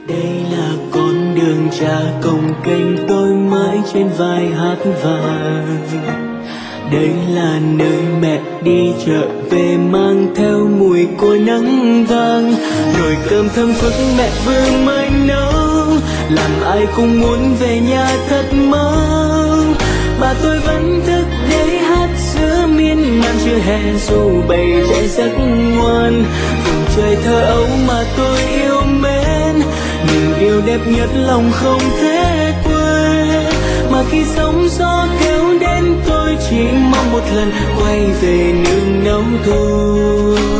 Đây là con đường cha cồng kênh tôi mãi trên vai hát vàng. Đây là nơi mẹ đi chợ về mang theo mùi cối nắng vàng. Nồi cơm thơm phức mẹ vừa mới nấu, làm ai cũng muốn về nhà thật mau. Bà tôi vẫn thức để hát giữa miên man chưa hè dù bầy trẻ rất ngoan. Vùng trời thơ ấu mà tôi yêu mến, nhưng điều đẹp nhất lòng không thể quên. Mà khi sóng gió kéo đến tôi chỉ mong một lần quay về nương nấu thôi.